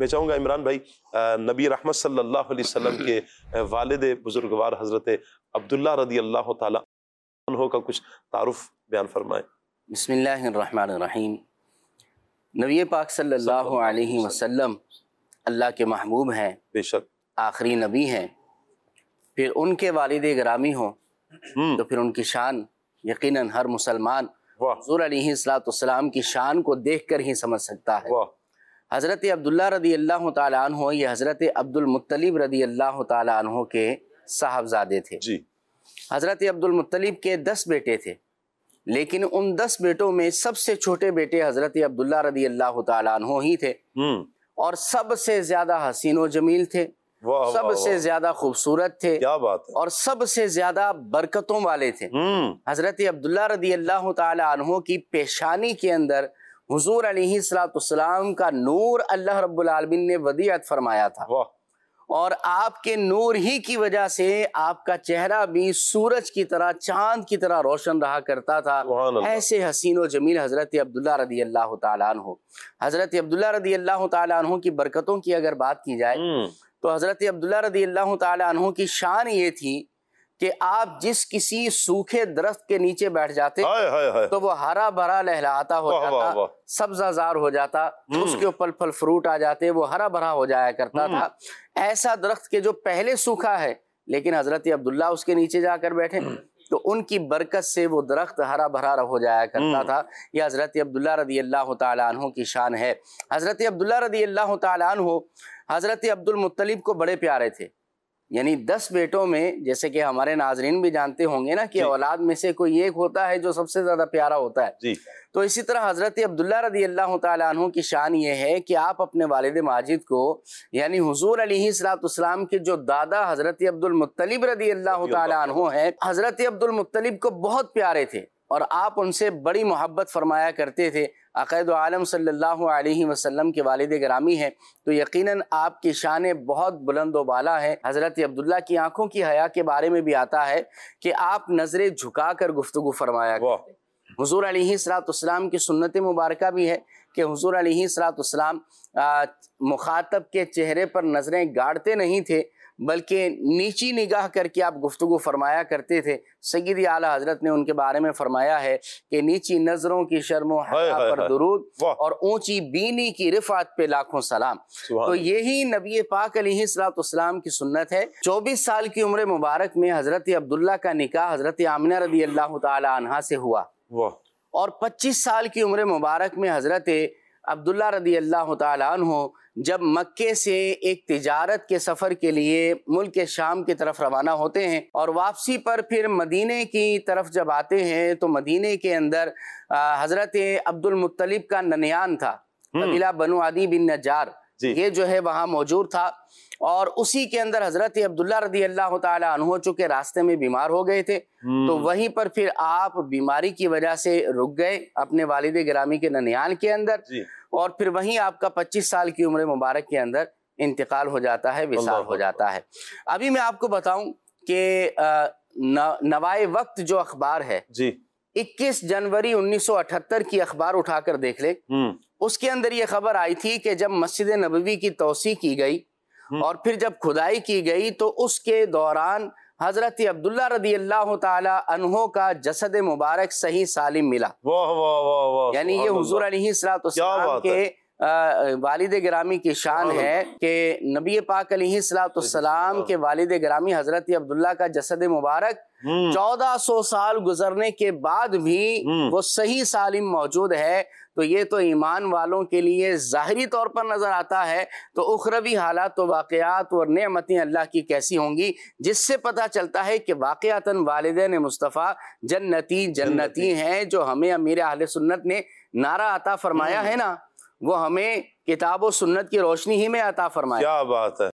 میں چاہوں گا عمران بھائی نبی رحمت صلی اللہ علیہ وسلم کے والد بزرگوار حضرت عبداللہ رضی اللہ تعالیٰ عنہ کا کچھ تعارف بیان فرمائیں۔ بسم اللہ الرحمن الرحیم۔ نبی پاک صلی اللہ علیہ وسلم اللہ کے محبوب ہیں، بے شک آخری نبی ہیں، پھر ان کے والد گرامی ہوں تو پھر ان کی شان یقیناً ہر مسلمان حضور علیہ السلام کی شان کو دیکھ کر ہی سمجھ سکتا ہے۔ حضرت عبداللہ رضی اللہ تعالیٰ عنہ یہ حضرت عبد المطلب رضی اللہ تعالیٰ عنہ کے صاحبزادے تھے۔ حضرت عبد المطلب کے 10 بیٹے تھے، لیکن ان 10 بیٹوں میں سب سے چھوٹے بیٹے حضرت عبداللہ رضی اللہ تعالیٰ عنہ ہی تھے، اور سب سے زیادہ حسین و جمیل تھے، سب سے زیادہ خوبصورت تھے، اور سب سے زیادہ برکتوں والے تھے۔ حضرت عبداللہ رضی اللہ تعالیٰ عنہ کی پیشانی کے اندر حضور علیہ السلام کا نور اللہ رب العالمین نے ودیعت فرمایا تھا، اور آپ کے نور ہی کی وجہ سے آپ کا چہرہ بھی سورج کی طرح، چاند کی طرح روشن رہا کرتا تھا۔ ایسے حسین و جمیل حضرت عبداللہ رضی اللہ تعالیٰ عنہ۔ حضرت عبداللہ رضی اللہ تعالیٰ عنہ کی برکتوں کی اگر بات کی جائے تو حضرت عبداللہ رضی اللہ تعالیٰ عنہ کی شان یہ تھی کہ آپ جس کسی سوکھے درخت کے نیچے بیٹھ جاتے تو وہ ہرا بھرا لہلہاتا ہو جاتا، سبزہ زار ہو جاتا، اس کے اوپر پھل فروٹ آ جاتے، وہ ہرا بھرا ہو جایا کرتا تھا۔ ایسا درخت کہ جو پہلے سوکھا ہے لیکن حضرت عبداللہ اس کے نیچے جا کر بیٹھے تو ان کی برکت سے وہ درخت ہرا بھرا ہو جایا کرتا تھا۔ یہ حضرت عبداللہ رضی اللہ تعالیٰ عنہ کی شان ہے۔ حضرت عبداللہ رضی اللہ تعالیٰ عنہ حضرت عبد المطلب کو بڑے پیارے تھے، یعنی 10 بیٹوں میں جیسے کہ ہمارے ناظرین بھی جانتے ہوں گے نا کہ اولاد میں سے کوئی ایک ہوتا ہے جو سب سے زیادہ پیارا ہوتا ہے، تو اسی طرح حضرت عبداللہ رضی اللہ تعالیٰ عنہ کی شان یہ ہے کہ آپ اپنے والد ماجد کو، یعنی حضور علیہ السلام کے جو دادا حضرت عبد المطلب رضی اللہ تعالیٰ عنہ ہیں، حضرت عبد المطلب کو بہت پیارے تھے اور آپ ان سے بڑی محبت فرمایا کرتے تھے۔ عقائد عالم صلی اللہ علیہ وسلم کے والد گرامی ہیں تو یقیناً آپ کی شان بہت بلند و بالا ہے۔ حضرت عبداللہ کی آنکھوں کی حیا کے بارے میں بھی آتا ہے کہ آپ نظریں جھکا کر گفتگو فرمایا کرتے۔ حضور علیہ السلام کی سنت مبارکہ بھی ہے کہ حضور علیہ السلام مخاطب کے چہرے پر نظریں گاڑتے نہیں تھے بلکہ نیچی نگاہ کر کے آپ گفتگو فرمایا کرتے تھے۔ سیدی اعلیٰ حضرت نے ان کے بارے میں فرمایا ہے کہ نیچی نظروں کی شرم و حیا پر درود اور اونچی بینی کی رفعت پہ لاکھوں سلام۔ تو یہی نبی پاک علیہ السلام کی سنت ہے۔ 24 سال کی عمر مبارک میں حضرت عبداللہ کا نکاح حضرت آمنہ رضی اللہ تعالی عنہا سے ہوا، اور 25 سال کی عمر مبارک میں حضرت عبداللہ رضی اللہ تعالی عنہ جب مکے سے ایک تجارت کے سفر کے لیے ملک شام کی طرف روانہ ہوتے ہیں اور واپسی پر پھر مدینے کی طرف جب آتے ہیں تو مدینے کے اندر حضرت عبد المطلب کا ننیان تھا، قبیلہ بنو عدی بن نجار، یہ جو ہے وہاں موجود تھا، اور اسی کے اندر حضرت عبداللہ رضی اللہ تعالی عنہ چونکہ راستے میں بیمار ہو گئے تھے تو وہیں پر پھر آپ بیماری کی وجہ سے رک گئے اپنے والد گرامی کے ننیان کے اندر، اور پھر وہیں آپ کا 25 سال کی عمر مبارک کے اندر انتقال ہو جاتا ہے، وصال ہو جاتا ہے۔ ابھی میں آپ کو بتاؤں کہ نوائے وقت جو اخبار ہے 21 جنوری 1978 کی اخبار اٹھا کر دیکھ لے، اس کے اندر یہ خبر آئی تھی کہ جب مسجد نبوی کی توسیع کی گئی اور پھر جب کھدائی کی گئی تو اس کے دوران حضرت عبداللہ رضی اللہ تعالی عنہ کا جسد مبارک صحیح سالم ملا۔ یعنی یہ حضور علیہ السلام کے والد گرامی کی شان ہے کہ نبی پاک علیہ السلام کے والد گرامی حضرت عبداللہ کا جسد مبارک 1400 سال گزرنے کے بعد بھی وہ صحیح سالم موجود ہے۔ تو یہ تو ایمان والوں کے لیے ظاہری طور پر نظر آتا ہے، تو اخروی حالات و واقعات اور نعمتیں اللہ کی کیسی ہوں گی، جس سے پتہ چلتا ہے کہ واقعتاً والدین مصطفیٰ جنتی ہیں۔ جو ہمیں امیر اہل سنت نے نعرہ عطا فرمایا ہے نا، وہ ہمیں کتاب و سنت کی روشنی ہی میں عطا فرمایا۔ کیا بات ہے۔